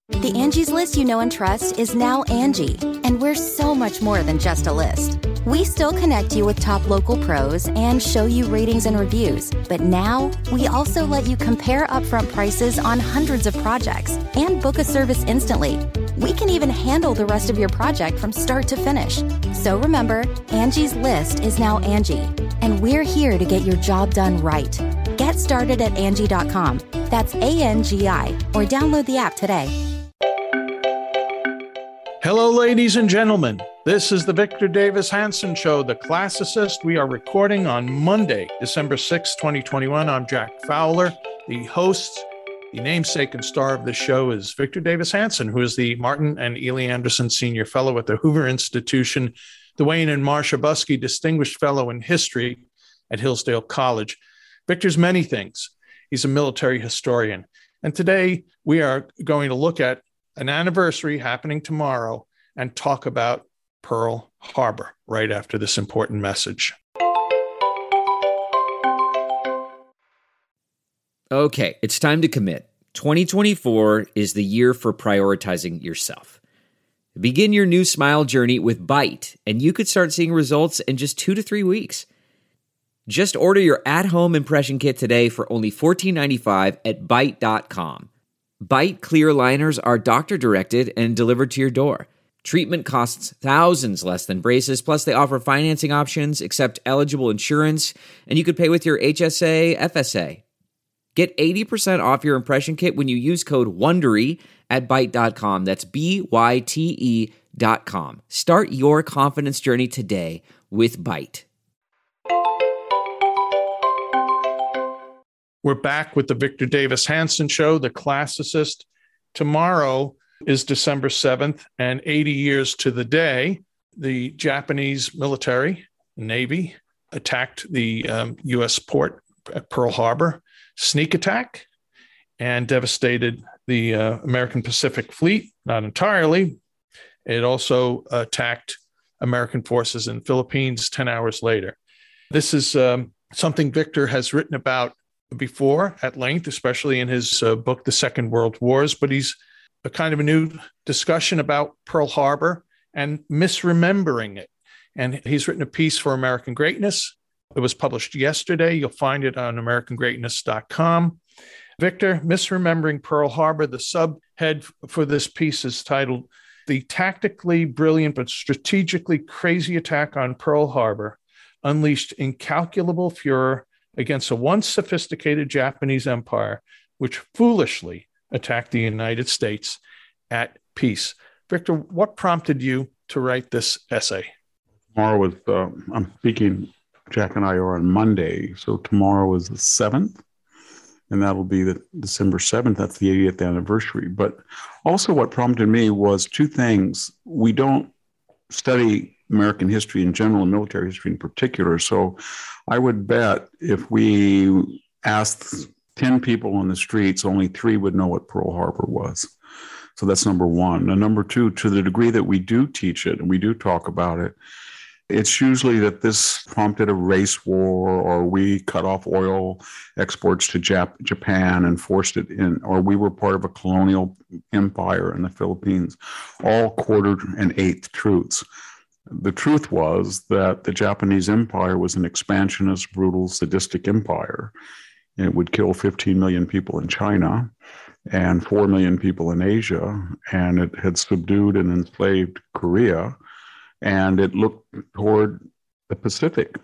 The Angie's List you know and trust is now Angie, and we're so much more than just a list. We still connect you with top local pros and show you ratings and reviews, but now we also let you compare upfront prices on hundreds of projects and book a service instantly. We can even handle the rest of your project from start to finish. So remember, Angie's List is now Angie, and we're here to get your job done right. Get started at Angie.com. That's ANGI, or download the app today. Hello, ladies and gentlemen. This is the Victor Davis Hanson Show, The Classicist. We are recording on Monday, December 6, 2021. I'm Jack Fowler. The host, the namesake and star of the show is Victor Davis Hanson, who is the Martin and Ely Anderson Senior Fellow at the Hoover Institution, the Wayne and Marcia Buskey Distinguished Fellow in History at Hillsdale College. Victor's many things. He's a military historian. And today we are going to look at an anniversary happening tomorrow and talk about Pearl Harbor right after this important message. Okay, it's time to commit. 2024 is the year for prioritizing yourself. Begin your new smile journey with Byte, and you could start seeing results in just 2 to 3 weeks. Just order your at-home impression kit today for only $14.95 at Byte.com. Byte clear liners are doctor-directed and delivered to your door. Treatment costs thousands less than braces, plus they offer financing options, accept eligible insurance, and you could pay with your HSA, FSA. Get 80% off your impression kit when you use code WONDERY at Byte.com. That's BYTE.com. Start your confidence journey today with Byte. We're back with the Victor Davis Hanson Show, The Classicist. Tomorrow is December 7th, and 80 years to the day, the Japanese military, Navy, attacked the U.S. port at Pearl Harbor, sneak attack, and devastated the American Pacific Fleet, not entirely. It also attacked American forces in the Philippines 10 hours later. This is something Victor has written about before at length, especially in his book, The Second World Wars, but he's a kind of a new discussion about Pearl Harbor and misremembering it. And he's written a piece for American Greatness. It was published yesterday. You'll find it on AmericanGreatness.com. Victor, Misremembering Pearl Harbor, the subhead for this piece is titled, "The Tactically Brilliant but Strategically Crazy Attack on Pearl Harbor Unleashed Incalculable Furor against a once sophisticated Japanese empire, which foolishly attacked the United States at peace." Victor, what prompted you to write this essay? Tomorrow is, I'm speaking, Jack and I are on Monday, so tomorrow is the 7th, and that'll be the December 7th. That's the 80th anniversary. But also what prompted me was two things. We don't study American history in general and military history in particular. So I would bet if we asked 10 people on the streets, only 3 would know what Pearl Harbor was. So that's number one. And number two, to the degree that we do teach it and we do talk about it, it's usually that this prompted a race war, or we cut off oil exports to Japan and forced it in, or we were part of a colonial empire in the Philippines, all quartered and eighth truths. The truth was that the Japanese empire was an expansionist, brutal, sadistic empire. It would kill 15 million people in China and 4 million people in Asia, and it had subdued and enslaved Korea, and it looked toward the Pacific.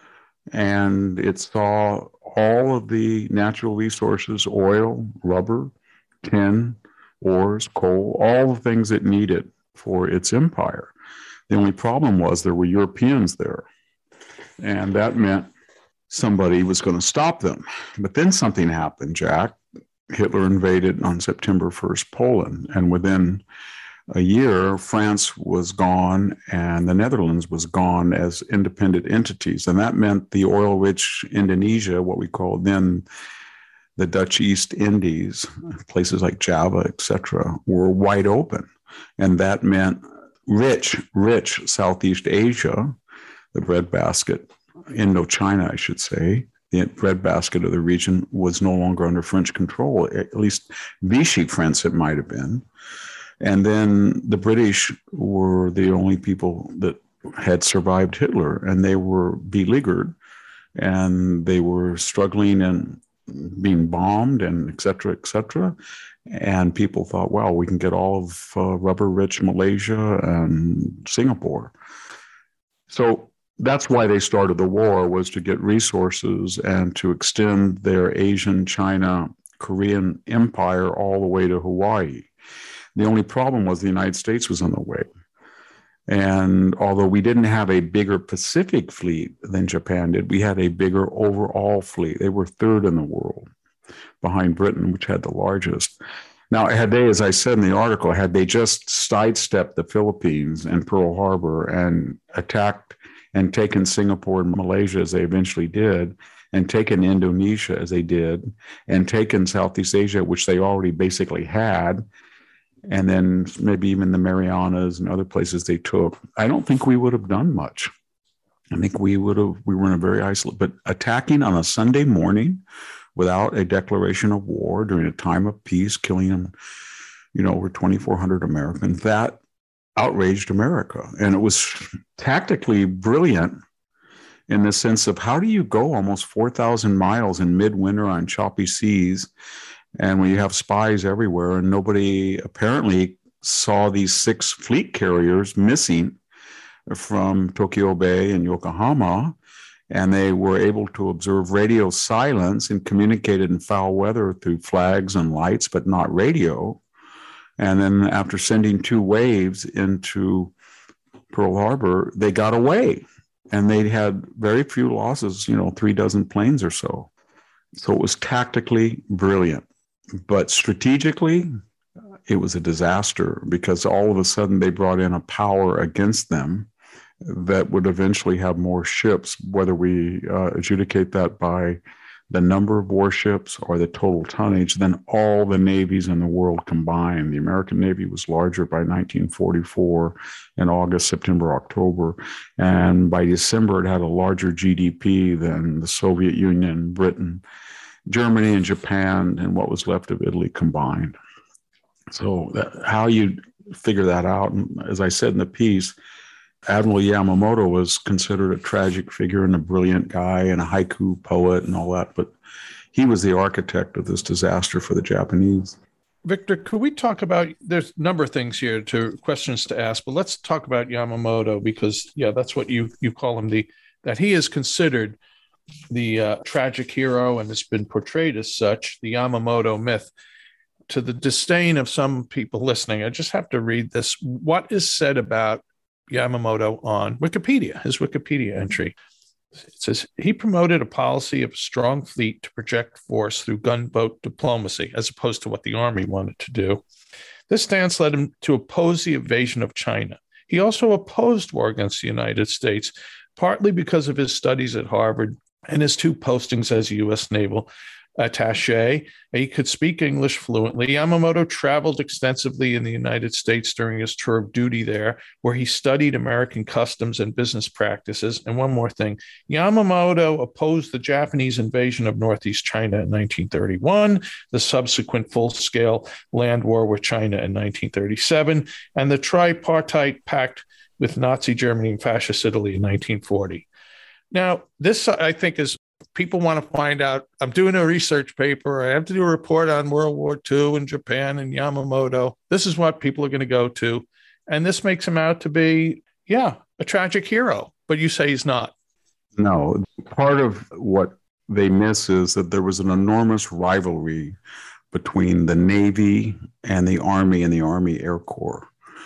And it saw all of the natural resources, oil, rubber, tin, ores, coal, all the things it needed for its empire. The only problem was there were Europeans there, and that meant somebody was going to stop them. But then something happened, Jack. Hitler invaded on September 1st Poland, and within a year, France was gone and the Netherlands was gone as independent entities. And that meant the oil-rich Indonesia, what we called then the Dutch East Indies, places like Java, etc., were wide open. And that meant rich Southeast Asia, the breadbasket, Indochina, I should say, the breadbasket of the region was no longer under French control, at least Vichy France it might have been. And then the British were the only people that had survived Hitler, and they were beleaguered, and they were struggling and being bombed, and et cetera, et cetera. And people thought, well, we can get all of rubber-rich Malaysia and Singapore. So that's why they started the war, was to get resources and to extend their Asian, China, Korean empire all the way to Hawaii. The only problem was the United States was in the way. And although we didn't have a bigger Pacific fleet than Japan did, we had a bigger overall fleet. They were third in the world behind Britain, which had the largest. Now, had they, as I said in the article, had they just sidestepped the Philippines and Pearl Harbor and attacked and taken Singapore and Malaysia, as they eventually did, and taken Indonesia, as they did, and taken Southeast Asia, which they already basically had, and then maybe even the Marianas and other places they took, I don't think we would have done much. I think we were in a very isolated, but attacking on a Sunday morning without a declaration of war during a time of peace, killing, over 2,400 Americans, that outraged America. And it was tactically brilliant in the sense of, how do you go almost 4,000 miles in midwinter on choppy seas, and when you have spies everywhere, and nobody apparently saw these 6 fleet carriers missing from Tokyo Bay and Yokohama, and they were able to observe radio silence and communicated in foul weather through flags and lights, but not radio. And then after sending 2 waves into Pearl Harbor, they got away, and they had very few losses, 3 dozen planes or so. So it was tactically brilliant, but strategically, it was a disaster, because all of a sudden they brought in a power against them that would eventually have more ships, whether we adjudicate that by the number of warships or the total tonnage, than all the navies in the world combined. The American Navy was larger by 1944 in August, September, October. And by December, it had a larger GDP than the Soviet Union, Britain, Germany, and Japan, and what was left of Italy combined. So how you figure that out, and as I said in the piece, Admiral Yamamoto was considered a tragic figure and a brilliant guy and a haiku poet and all that, but he was the architect of this disaster for the Japanese. Victor, could we talk about, there's a number of things here, questions to ask, but let's talk about Yamamoto, because that's what you call him, that he is considered the tragic hero, and has been portrayed as such, the Yamamoto myth. To the disdain of some people listening, I just have to read this. What is said about Yamamoto on Wikipedia, his Wikipedia entry? It says, he promoted a policy of a strong fleet to project force through gunboat diplomacy, as opposed to what the Army wanted to do. This stance led him to oppose the invasion of China. He also opposed war against the United States, partly because of his studies at Harvard and his 2 postings as U.S. naval attaché. He could speak English fluently. Yamamoto traveled extensively in the United States during his tour of duty there, where he studied American customs and business practices. And one more thing, Yamamoto opposed the Japanese invasion of Northeast China in 1931, the subsequent full-scale land war with China in 1937, and the tripartite pact with Nazi Germany and Fascist Italy in 1940. Now, this, I think, is, people want to find out, I'm doing a research paper, I have to do a report on World War II and Japan and Yamamoto. This is what people are going to go to. And this makes him out to be, a tragic hero. But you say he's not. No, part of what they miss is that there was an enormous rivalry between the Navy and the Army Air Corps.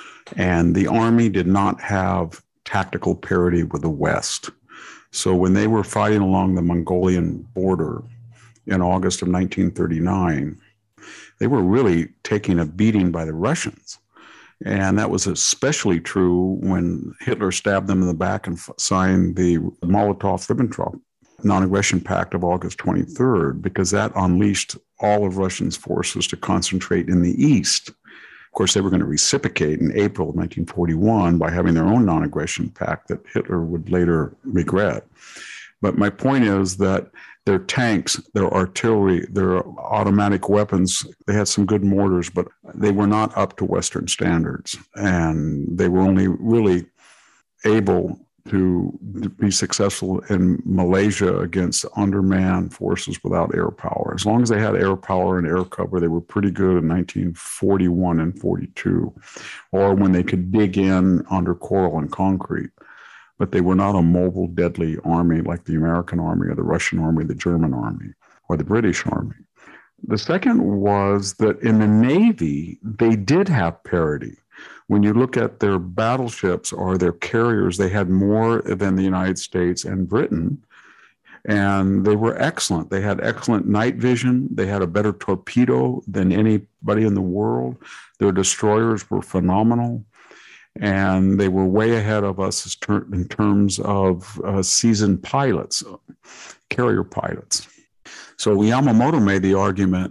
And the Army did not have tactical parity with the West. So when they were fighting along the Mongolian border in August of 1939, they were really taking a beating by the Russians. And that was especially true when Hitler stabbed them in the back and signed the Molotov-Ribbentrop non-aggression pact of August 23rd, because that unleashed all of Russia's forces to concentrate in the east. Of course, they were going to reciprocate in April of 1941 by having their own non-aggression pact that Hitler would later regret. But my point is that their tanks, their artillery, their automatic weapons. They had some good mortars, but they were not up to Western standards. And they were only really able to be successful in Malaysia against undermanned forces without air power. As long as they had air power and air cover, they were pretty good in 1941 and 42, or when they could dig in under coral and concrete. But they were not a mobile, deadly army like the American army or the Russian army, the German army, or the British army. The second was that in the Navy, they did have parity. When you look at their battleships or their carriers, they had more than the United States and Britain, and they were excellent. They had excellent night vision. They had a better torpedo than anybody in the world. Their destroyers were phenomenal, and they were way ahead of us in terms of seasoned pilots, carrier pilots. So Yamamoto made the argument,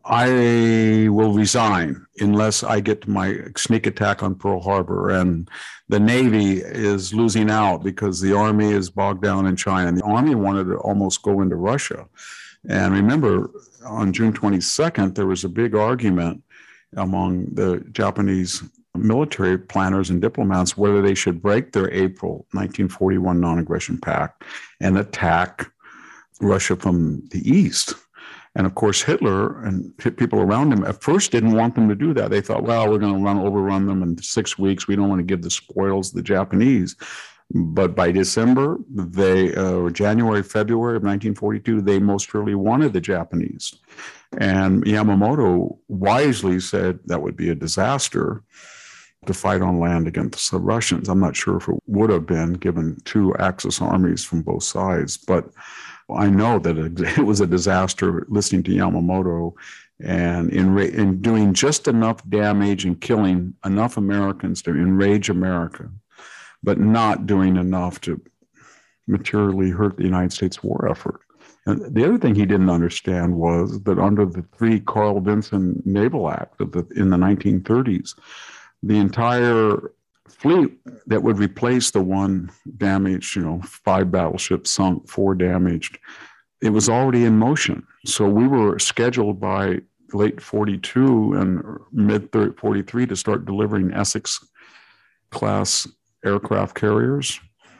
I will resign unless I get to my sneak attack on Pearl Harbor. And the Navy is losing out because the Army is bogged down in China. And the Army wanted to almost go into Russia. And remember, on June 22nd, there was a big argument among the Japanese military planners and diplomats whether they should break their April 1941 non-aggression pact and attack Russia from the east. And of course, Hitler and people around him at first didn't want them to do that. They thought, well, we're going to overrun them in 6 weeks. We don't want to give the spoils to the Japanese. But by December, or January, February of 1942, they most surely wanted the Japanese. And Yamamoto wisely said that would be a disaster to fight on land against the Russians. I'm not sure if it would have been, given two Axis armies from both sides, but I know that it was a disaster listening to Yamamoto and in doing just enough damage and killing enough Americans to enrage America, but not doing enough to materially hurt the United States war effort. And the other thing he didn't understand was that under the three Carl Vinson Naval Act in the 1930s, the entire fleet that would replace the one damaged, 5 battleships sunk, 4 damaged, it was already in motion. So we were scheduled by late 42 and mid 43 to start delivering Essex class aircraft carriers.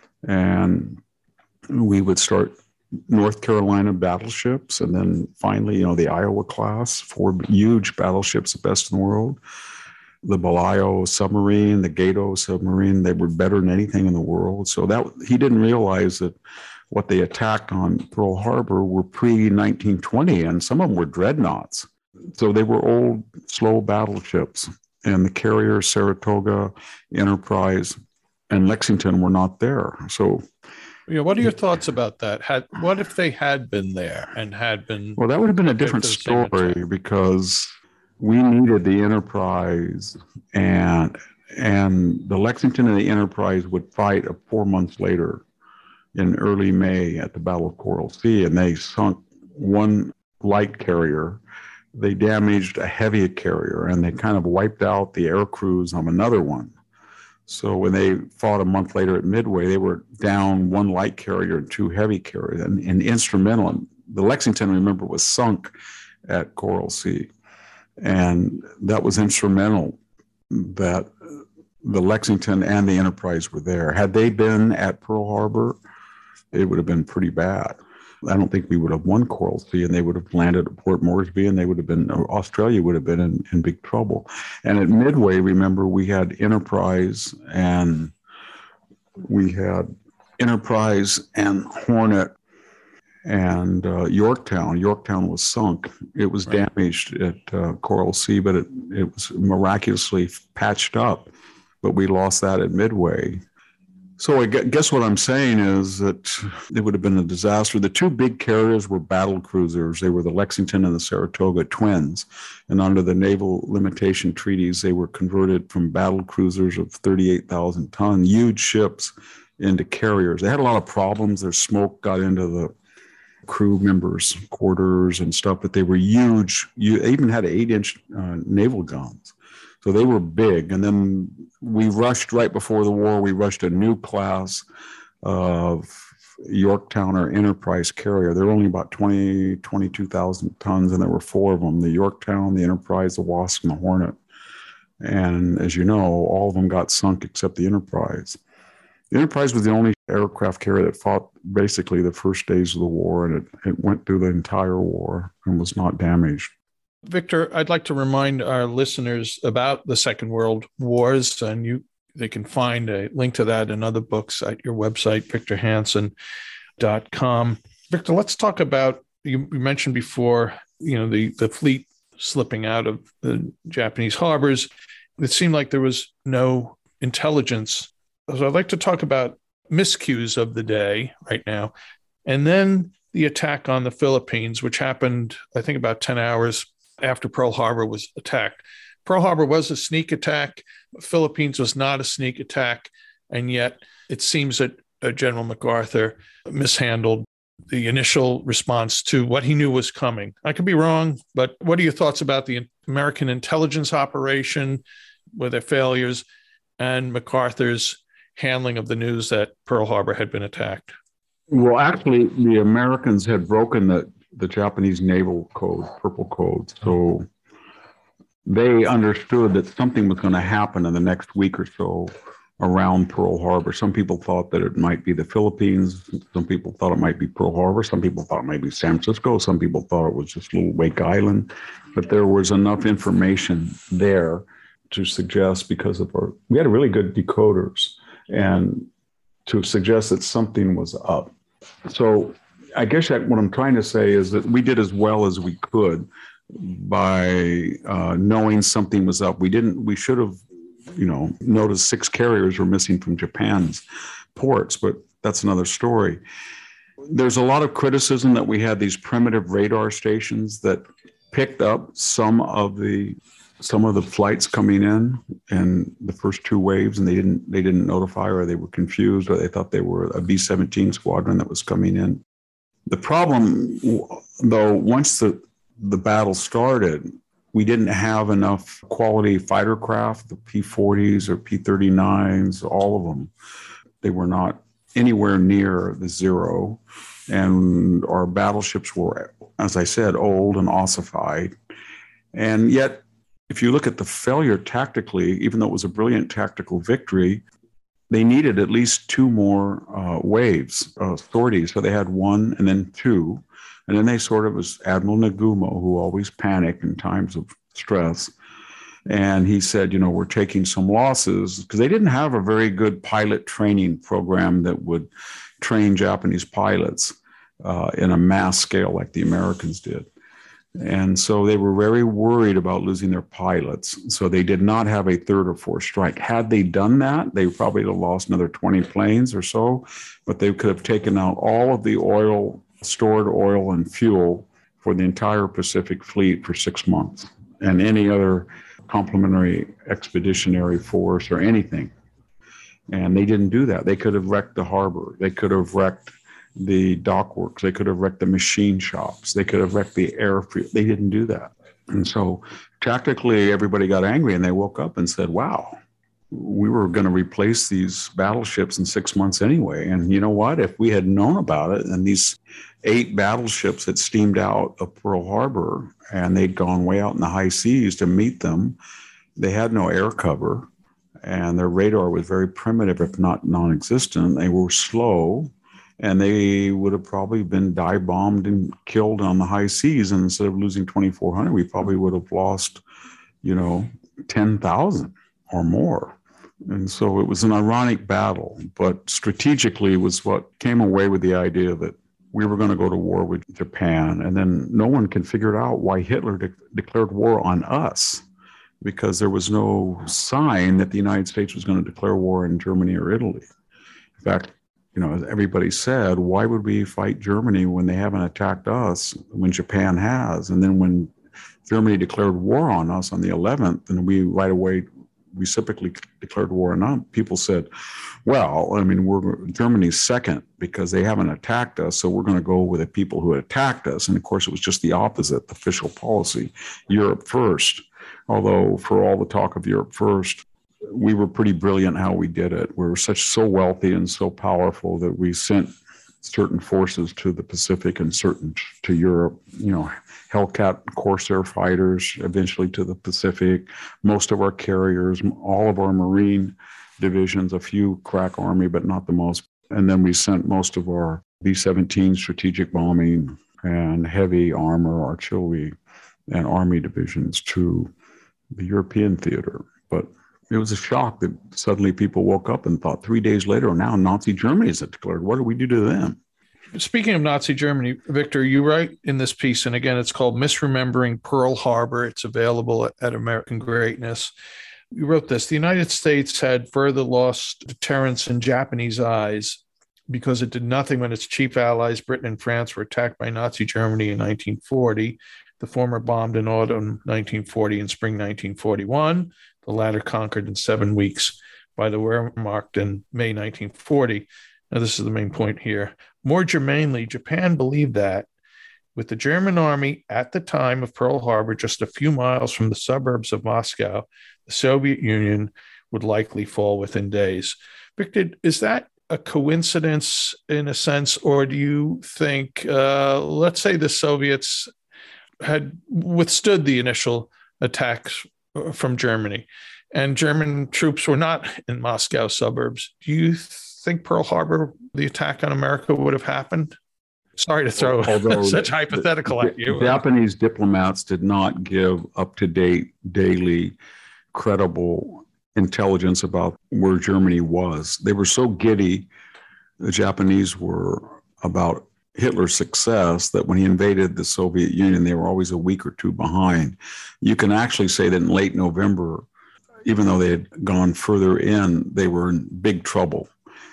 And we would start North Carolina battleships. And then finally, the Iowa class, 4 huge battleships, the best in the world. The Balayo submarine, the Gato submarine, they were better than anything in the world. So that he didn't realize that what they attacked on Pearl Harbor were pre-1920, and some of them were dreadnoughts. So they were old, slow battleships. And the carrier, Saratoga, Enterprise, and Lexington were not there. So, what are your thoughts about that? What if they had been there and had been? Well, that would have been a different story because we needed the Enterprise, and the Lexington and the Enterprise would fight 4 months later in early May at the Battle of Coral Sea, and they sunk one light carrier. They damaged a heavy carrier, and they kind of wiped out the air crews on another one. So when they fought a month later at Midway, they were down one light carrier and 2 heavy carriers, and instrumental. The Lexington, remember, was sunk at Coral Sea. And that was instrumental that the Lexington and the Enterprise were there. Had they been at Pearl Harbor, it would have been pretty bad. I don't think we would have won Coral Sea, and they would have landed at Port Moresby, and Australia would have been in big trouble. And at Midway, remember, we had Enterprise and Hornet and Yorktown. Yorktown was sunk. It was damaged at Coral Sea, but it was miraculously patched up. But we lost that at Midway. So I guess what I'm saying is that it would have been a disaster. The 2 big carriers were battle cruisers. They were the Lexington and the Saratoga twins. And under the naval limitation treaties, they were converted from battle cruisers of 38,000 ton, huge ships, into carriers. They had a lot of problems. Their smoke got into the crew members' quarters and stuff, but they were huge. They even had 8-inch naval guns. So they were big. And then we rushed right before the war, we rushed a new class of Yorktown or Enterprise carrier. There were only about 22,000 tons, and there were four of them, the Yorktown, the Enterprise, the Wasp, and the Hornet. And as you know, all of them got sunk except the Enterprise. The Enterprise was the only aircraft carrier that fought basically the first days of the war, and it went through the entire war and was not damaged. Victor, I'd like to remind our listeners about the Second World Wars, and they can find a link to that and other books at your website, victorhansen.com. Victor, let's talk about, you mentioned before, the fleet slipping out of the Japanese harbors. It seemed like there was no intelligence. So I'd like to talk about miscues of the day right now, and then the attack on the Philippines, which happened, I think, about 10 hours after Pearl Harbor was attacked. Pearl Harbor was a sneak attack. Philippines was not a sneak attack. And yet it seems that General MacArthur mishandled the initial response to what he knew was coming. I could be wrong, but what are your thoughts about the American intelligence operation with their failures and MacArthur's handling of the news that Pearl Harbor had been attacked? Well, actually, the Americans had broken the Japanese naval code, Purple Code. So they understood that something was going to happen in the next week or so around Pearl Harbor. Some people thought that it might be the Philippines. Some people thought it might be Pearl Harbor. Some people thought it might be San Francisco. Some people thought it was just Little Wake Island. But there was enough information there to suggest, because we had really good decoders, and to suggest that something was up. So I guess what I'm trying to say is that we did as well as we could by knowing something was up. We should have, noticed 6 carriers were missing from Japan's ports, but that's another story. There's a lot of criticism that we had these primitive radar stations that picked up some of the flights coming in the first 2 waves, and they didn't notify, or they were confused, or they thought they were a B-17 squadron that was coming in. The problem, though, once the battle started, we didn't have enough quality fighter craft, the P-40s or P-39s, all of them. They were not anywhere near the zero, and our battleships were, as I said, old and ossified. And yet, if you look at the failure tactically, even though it was a brilliant tactical victory, they needed at least 2 more waves, sorties. So they had 1 and then 2. And then they sort of, was Admiral Nagumo, who always panicked in times of stress. And he said, we're taking some losses, because they didn't have a very good pilot training program that would train Japanese pilots in a mass scale like the Americans did. And so they were very worried about losing their pilots. So they did not have a 3rd or 4th strike. Had they done that, they probably would have lost another 20 planes or so, but they could have taken out all of the stored oil and fuel for the entire Pacific Fleet for 6 months, and any other complementary expeditionary force or anything. And they didn't do that. They could have wrecked the harbor. They could have wrecked the dockworks. They could have wrecked the machine shops. They could have wrecked the airfield. They didn't do that. And so tactically, everybody got angry, and they woke up and said, wow, we were going to replace these battleships in 6 months anyway. And you know what? If we had known about it, and these 8 battleships had steamed out of Pearl Harbor, and they'd gone way out in the high seas to meet them, they had no air cover, and their radar was very primitive, if not non-existent. They were slow, and they would have probably been dive bombed and killed on the high seas. And instead of losing 2,400, we probably would have lost, 10,000 or more. And so it was an ironic battle, but strategically was what came away with the idea that we were going to go to war with Japan. And then no one can figure out why Hitler declared war on us, because there was no sign that the United States was going to declare war in Germany or Italy. In fact, as everybody said, why would we fight Germany when they haven't attacked us, when Japan has? And then when Germany declared war on us on the 11th, and we right away reciprocally declared war on them, people said, well, we're Germany's second because they haven't attacked us, so we're going to go with the people who attacked us. And of course, it was just the opposite, the official policy, Europe first. Although for all the talk of Europe first, we were pretty brilliant how we did it. We were so wealthy and so powerful that we sent certain forces to the Pacific and certain to Europe, Hellcat Corsair fighters eventually to the Pacific, most of our carriers, all of our Marine divisions, a few crack Army, but not the most. And then we sent most of our B-17 strategic bombing and heavy armor, artillery, and Army divisions to the European theater. But it was a shock that suddenly people woke up and thought 3 days later, now Nazi Germany is declared. What do we do to them? Speaking of Nazi Germany, Victor, you write in this piece, and again, it's called Misremembering Pearl Harbor. It's available at American Greatness. You wrote this: the United States had further lost deterrence in Japanese eyes because it did nothing when its chief allies, Britain and France, were attacked by Nazi Germany in 1940. The former bombed in autumn 1940 and spring 1941. The latter conquered in 7 weeks by the Wehrmacht in May 1940. Now, this is the main point here. More germanely, Japan believed that with the German army at the time of Pearl Harbor just a few miles from the suburbs of Moscow, the Soviet Union would likely fall within days. Victor, is that a coincidence in a sense, or do you think, let's say the Soviets had withstood the initial attacks from Germany and German troops were not in Moscow suburbs, do you think Pearl Harbor, the attack on America, would have happened? Sorry to throw such hypothetical at you. Japanese diplomats did not give up-to-date, daily, credible intelligence about where Germany was. They were so giddy, the Japanese were, about Hitler's success, that when he invaded the Soviet Union, they were always a week or two behind. You can actually say that in late November, even though they had gone further in, they were in big trouble.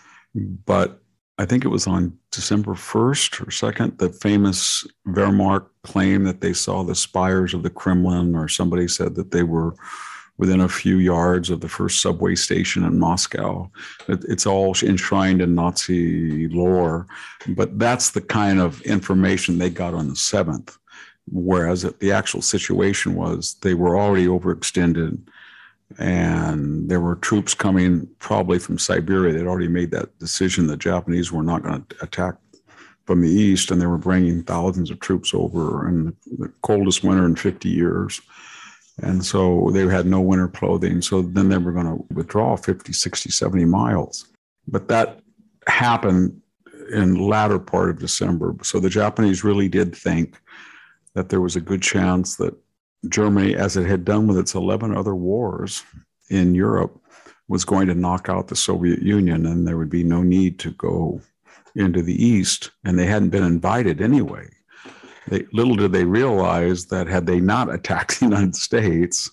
But I think it was on December 1st or 2nd, the famous Wehrmacht claim that they saw the spires of the Kremlin, or somebody said that they were within a few yards of the first subway station in Moscow. It's all enshrined in Nazi lore, but that's the kind of information they got on the 7th, whereas the actual situation was they were already overextended, and there were troops coming probably from Siberia. They'd already made that decision. The Japanese were not going to attack from the east, and they were bringing thousands of troops over in the coldest winter in 50 years. And so they had no winter clothing. So then they were going to withdraw 50, 60, 70 miles. But that happened in the latter part of December. So the Japanese really did think that there was a good chance that Germany, as it had done with its 11 other wars in Europe, was going to knock out the Soviet Union, and there would be no need to go into the East. And they hadn't been invited anyway. Little did they realize that had they not attacked the United States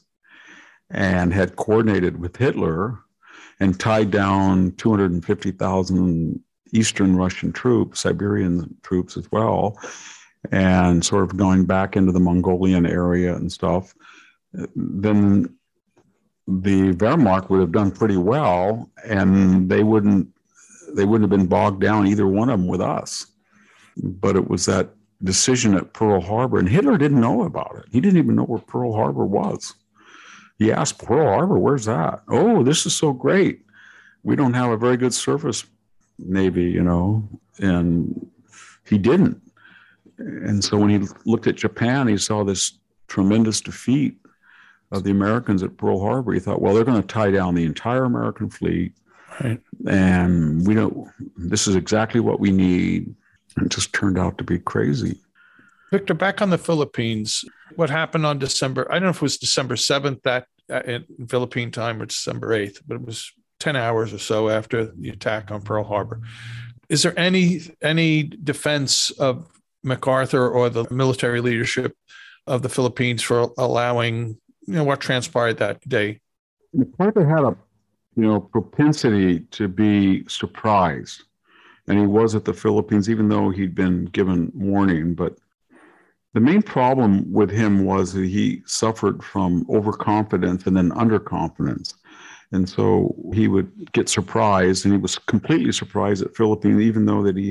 and had coordinated with Hitler and tied down 250,000 Eastern Russian troops, Siberian troops as well, and sort of going back into the Mongolian area and stuff, then the Wehrmacht would have done pretty well, and they wouldn't have been bogged down, either one of them, with us. But it was that decision at Pearl Harbor, and Hitler didn't know about it. He didn't even know where Pearl Harbor was. He asked, Pearl Harbor, where's that? Oh, this is so great. We don't have a very good surface navy, and he didn't. And so when he looked at Japan, he saw this tremendous defeat of the Americans at Pearl Harbor. He thought, well, they're going to tie down the entire American fleet. Right. And this is exactly what we need. It just turned out to be crazy. Victor, back on the Philippines, what happened on December? I don't know if it was December 7th that in Philippine time or December 8th, but it was 10 hours or so after the attack on Pearl Harbor. Is there any defense of MacArthur or the military leadership of the Philippines for allowing, what transpired that day? MacArthur had a, propensity to be surprised. And he was at the Philippines, even though he'd been given warning. But the main problem with him was that he suffered from overconfidence and then underconfidence. And so he would get surprised, and he was completely surprised at Philippines, even though that he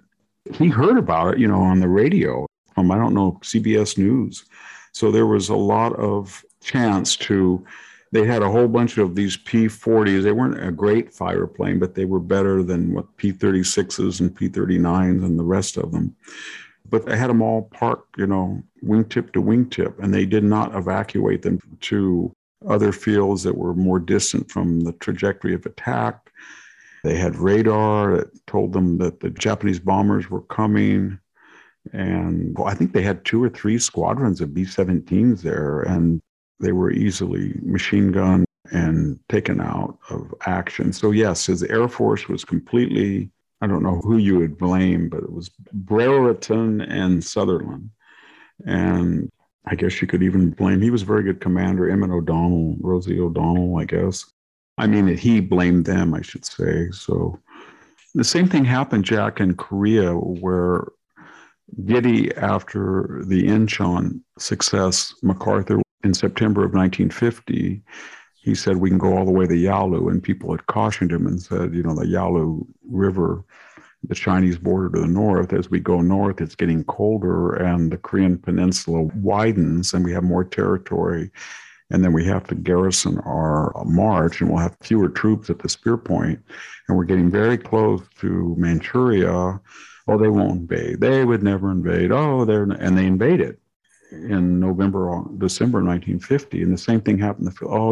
heard about it, on the radio from, CBS News. So there was a lot of chance to They had a whole bunch of these P-40s. They weren't a great fighter plane, but they were better than what P-36s and P-39s and the rest of them. But they had them all parked, wingtip to wingtip, and they did not evacuate them to other fields that were more distant from the trajectory of attack. They had radar that told them that the Japanese bombers were coming. And I think they had 2 or 3 squadrons of B-17s there, and they were easily machine gunned and taken out of action. So yes, his Air Force was completely, I don't know who you would blame, but it was Brereton and Sutherland. And I guess you could even blame, he was a very good commander, Emmett O'Donnell, Rosie O'Donnell, I guess. I mean, he blamed them, I should say. So the same thing happened, Jack, in Korea, where giddy after the Incheon success, MacArthur, in September of 1950, he said, we can go all the way to Yalu. And people had cautioned him and said, the Yalu River, the Chinese border to the north, as we go north, it's getting colder and the Korean peninsula widens and we have more territory. And then we have to garrison our march and we'll have fewer troops at the spear point. And we're getting very close to Manchuria. Oh, they won't invade. They would never invade. And they invaded in November or December 1950. And the same thing happened.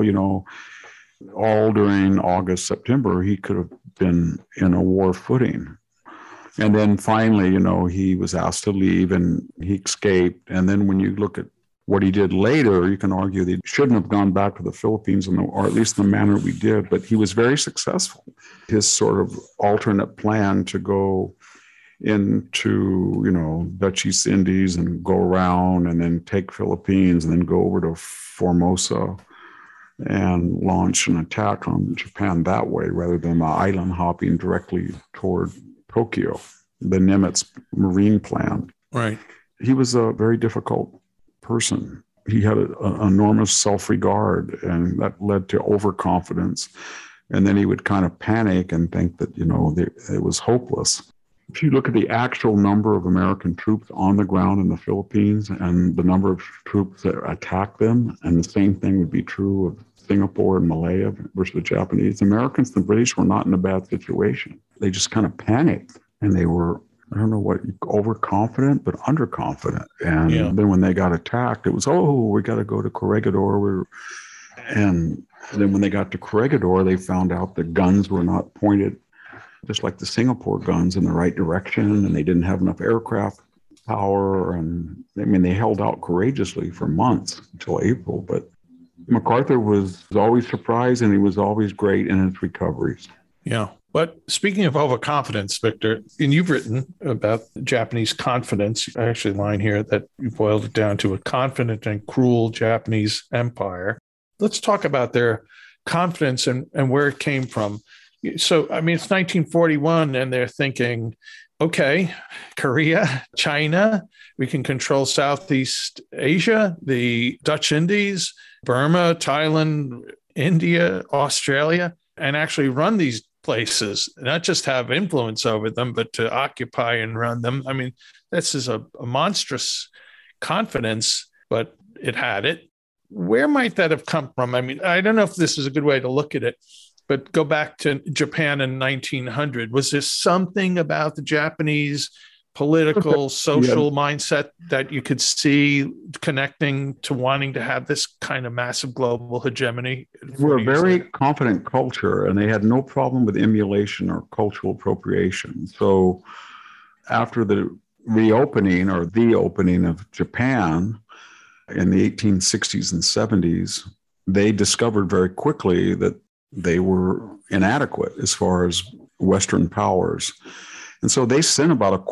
All during August, September, he could have been in a war footing. And then finally, he was asked to leave and he escaped. And then when you look at what he did later, you can argue that he shouldn't have gone back to the Philippines, or at least the manner we did, but he was very successful. His sort of alternate plan to go into, Dutch East Indies and go around and then take Philippines and then go over to Formosa and launch an attack on Japan that way rather than island hopping directly toward Tokyo, the Nimitz Marine Plan. Right. He was a very difficult person. He had an enormous self-regard, and that led to overconfidence. And then he would kind of panic and think that, it was hopeless. If you look at the actual number of American troops on the ground in the Philippines and the number of troops that attacked them, and the same thing would be true of Singapore and Malaya versus the Japanese, Americans and the British were not in a bad situation. They just kind of panicked, and they were, overconfident, but underconfident. And then when they got attacked, it was, we got to go to Corregidor. And then when they got to Corregidor, they found out the guns were not pointed just like the Singapore guns in the right direction, and they didn't have enough aircraft power. And they held out courageously for months until April. But MacArthur was always surprised, and he was always great in his recoveries. Yeah. But speaking of overconfidence, Victor, and you've written about Japanese confidence, actually a line here that you boiled it down to a confident and cruel Japanese empire. Let's talk about their confidence and where it came from. So, it's 1941 and they're thinking, okay, Korea, China, we can control Southeast Asia, the Dutch Indies, Burma, Thailand, India, Australia, and actually run these places, not just have influence over them, but to occupy and run them. This is a monstrous confidence, but it had it. Where might that have come from? I don't know if this is a good way to look at it, but go back to Japan in 1900. Was there something about the Japanese political, social mindset that you could see connecting to wanting to have this kind of massive global hegemony? We're a very confident culture, and they had no problem with emulation or cultural appropriation. So after the reopening or the opening of Japan in the 1860s and 70s, they discovered very quickly that they were inadequate as far as Western powers. And so they sent about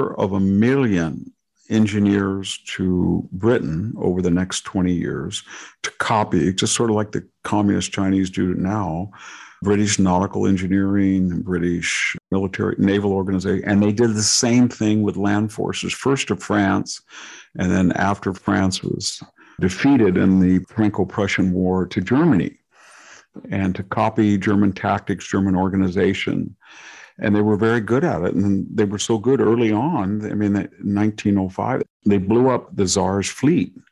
250,000 engineers to Britain over the next 20 years to copy, just sort of like the communist Chinese do now, British nautical engineering, British military, naval organization. And they did the same thing with land forces, first to France, and then after France was defeated in the Franco-Prussian War, to Germany, and to copy German tactics, German organization. And they were very good at it. And they were so good early on. In 1905, they blew up the Tsar's fleet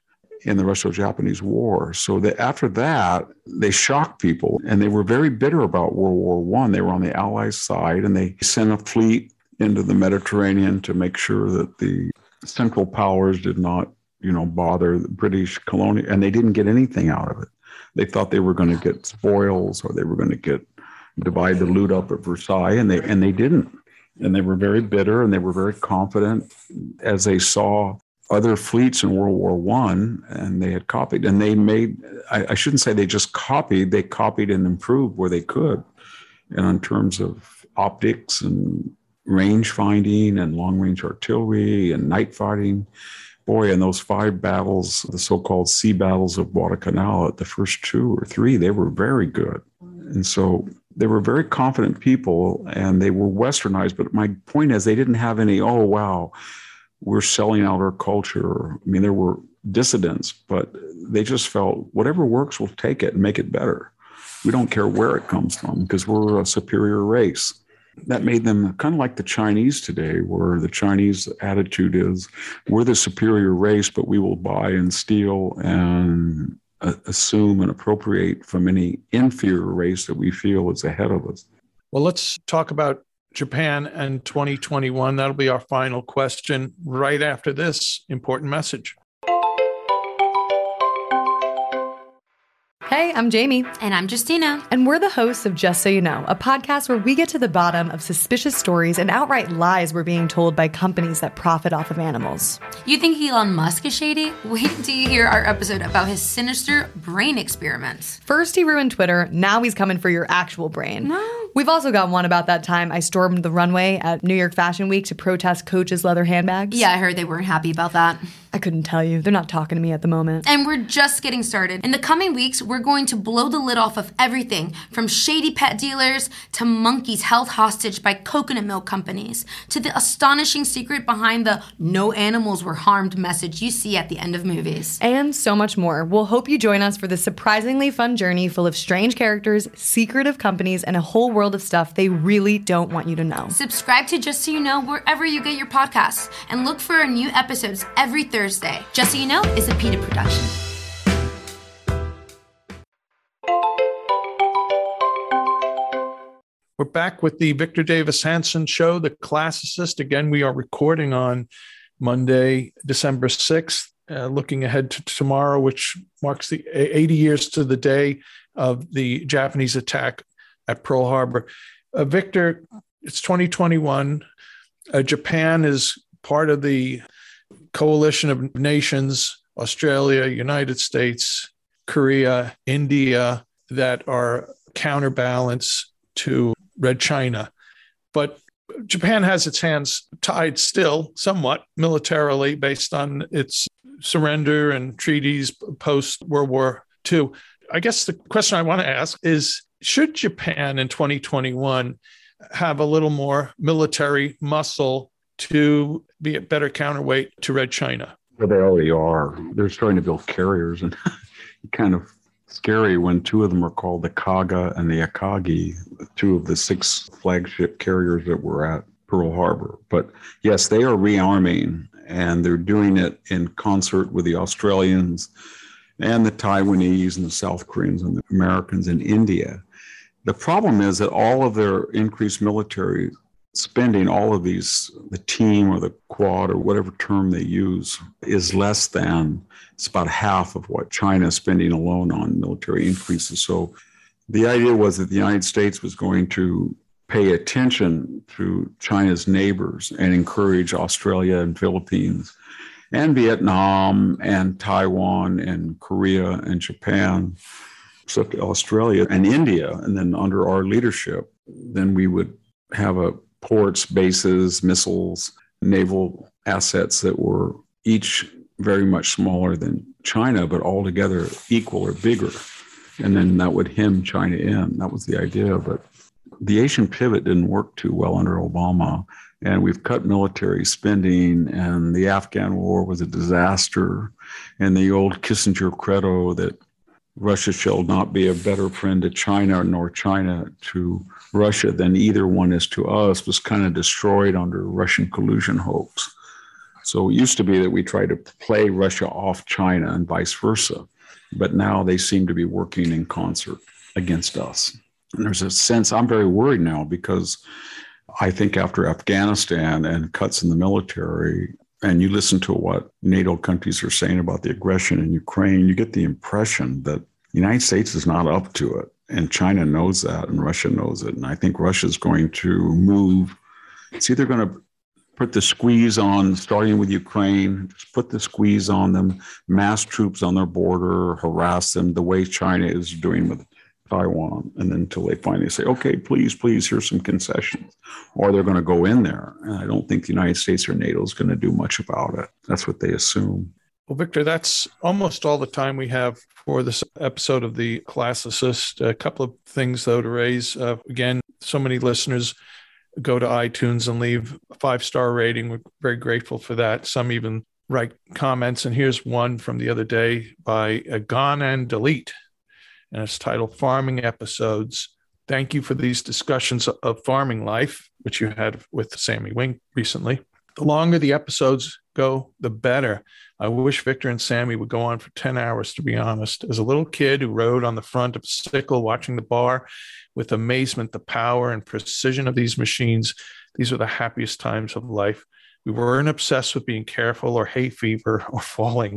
in the Russo-Japanese War. So that after that, they shocked people, and they were very bitter about World War I. They were on the Allies' side, and they sent a fleet into the Mediterranean to make sure that the Central Powers did not, bother the British colonial, and they didn't get anything out of it. They thought they were going to get spoils, or they were going to divide the loot up at Versailles, and they didn't. And they were very bitter, and they were very confident as they saw other fleets in World War I, and they had copied. And they made, I shouldn't say they just copied, they copied and improved where they could. And in terms of optics and range finding and long-range artillery and night fighting, boy, in those 5 battles, the so-called sea battles of Guadalcanal, the first 2 or 3, they were very good. And so they were very confident people, and they were westernized. But my point is, they didn't have any, oh, wow, we're selling out our culture. I mean, there were dissidents, but they just felt whatever works, we'll take it and make it better. We don't care where it comes from because we're a superior race. That made them kind of like the Chinese today, where the Chinese attitude is, we're the superior race, but we will buy and steal and assume and appropriate from any inferior race that we feel is ahead of us. Well, let's talk about Japan and 2021. That'll be our final question right after this important message. Hey, I'm Jamie. And I'm Justina. And we're the hosts of Just So You Know, a podcast where we get to the bottom of suspicious stories and outright lies we're being told by companies that profit off of animals. You think Elon Musk is shady? Wait till you hear our episode about his sinister brain experiments. First he ruined Twitter, now he's coming for your actual brain. No. We've also got one about that time I stormed the runway at New York Fashion Week to protest Coach's leather handbags. Yeah, I heard they weren't happy about that. I couldn't tell you. They're not talking to me at the moment. And we're just getting started. In the coming weeks, we're going to blow the lid off of everything from shady pet dealers to monkeys held hostage by coconut milk companies to the astonishing secret behind the "no animals were harmed" message you see at the end of movies. And so much more. We'll hope you join us for this surprisingly fun journey full of strange characters, secretive companies, and a whole world of stuff they really don't want you to know. Subscribe to Just So You Know wherever you get your podcasts and look for our new episodes every Thursday. Just So You Know is a PETA production. We're back with the Victor Davis Hanson Show, The Classicist. Again, we are recording on Monday, December 6th, looking ahead to tomorrow, which marks the 80 years to the day of the Japanese attack at Pearl Harbor. Victor, it's 2021. Japan is part of the coalition of nations, Australia, United States, Korea, India, that are counterbalance to Red China. But Japan has its hands tied still somewhat militarily based on its surrender and treaties post-World War II. I guess the question I want to ask is, should Japan in 2021 have a little more military muscle to be a better counterweight to Red China? Well, they already are. They're starting to build carriers, and kind of scary when 2 of them are called the Kaga and the Akagi, 2 of the 6 flagship carriers that were at Pearl Harbor. But yes, they are rearming, and they're doing it in concert with the Australians and the Taiwanese and the South Koreans and the Americans and India. The problem is that all of their increased military spending, all of these, the team or the quad or whatever term they use, is less than, it's about half of what China is spending alone on military increases. So the idea was that the United States was going to pay attention to China's neighbors and encourage Australia and Philippines and Vietnam and Taiwan and Korea and Japan, except Australia and India. And then under our leadership, then we would have a ports, bases, missiles, naval assets that were each very much smaller than China, but altogether equal or bigger. And then that would hem China in. That was the idea. But the Asian pivot didn't work too well under Obama. And we've cut military spending, and the Afghan war was a disaster. And the old Kissinger credo that Russia shall not be a better friend to China, nor China to Russia than either one is to us, was kind of destroyed under Russian collusion hoax. So it used to be that we tried to play Russia off China and vice versa. But now they seem to be working in concert against us. And there's a sense, I'm very worried now because I think after Afghanistan and cuts in the military, and you listen to what NATO countries are saying about the aggression in Ukraine, you get the impression that the United States is not up to it. And China knows that, and Russia knows it. And I think Russia's going to move. It's either going to put the squeeze on, starting with Ukraine, just put the squeeze on them, mass troops on their border, harass them the way China is doing with Taiwan, and then until they finally say, okay, please, here's some concessions, or they're going to go in there. And I don't think the United States or NATO is going to do much about it. That's what they assume. Well, Victor, that's almost all the time we have for this episode of The Classicist. A couple of things, though, to raise. Again, so many listeners go to iTunes and leave a 5-star rating. We're very grateful for that. Some even write comments. And here's one from the other day by Gone and Delete. And it's titled Farming Episodes. Thank you for these discussions of farming life, which you had with Sammy Wink recently. The longer the episodes go, the better. I wish Victor and Sammy would go on for 10 hours, to be honest. As a little kid who rode on the front of a sickle watching the bar with amazement, the power and precision of these machines, these were the happiest times of life. We weren't obsessed with being careful or hay fever or falling.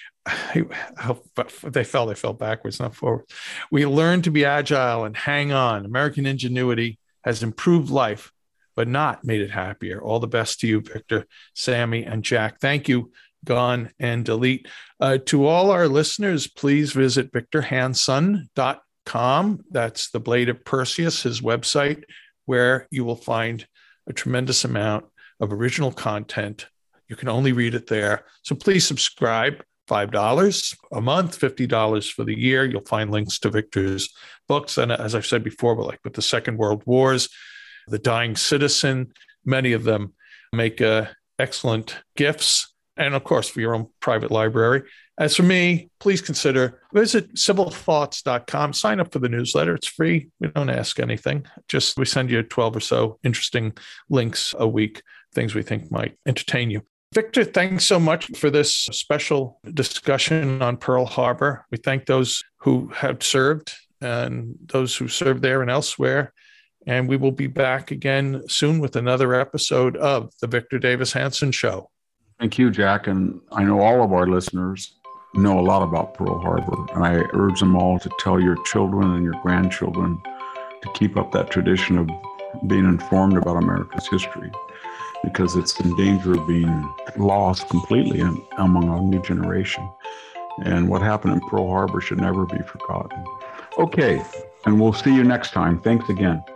They fell backwards, not forward. We learned to be agile and hang on. American ingenuity has improved life, but not made it happier. All the best to you, Victor, Sammy, and Jack. Thank you, Gone and Delete. To all our listeners, please visit victorhanson.com. That's the Blade of Perseus, his website, where you will find a tremendous amount of original content. You can only read it there. So please subscribe. $5 a month, $50 for the year. You'll find links to Victor's books. And as I've said before, but like with the Second World Wars, The Dying Citizen, many of them make excellent gifts. And of course, for your own private library. As for me, please consider visit civilthoughts.com. Sign up for the newsletter. It's free. We don't ask anything. Just we send you 12 or so interesting links a week, things we think might entertain you. Victor, thanks so much for this special discussion on Pearl Harbor. We thank those who have served and those who served there and elsewhere. And we will be back again soon with another episode of The Victor Davis Hanson Show. Thank you, Jack. And I know all of our listeners know a lot about Pearl Harbor. And I urge them all to tell your children and your grandchildren to keep up that tradition of being informed about America's history, because it's in danger of being lost completely among our new generation. And what happened in Pearl Harbor should never be forgotten. Okay, and we'll see you next time. Thanks again.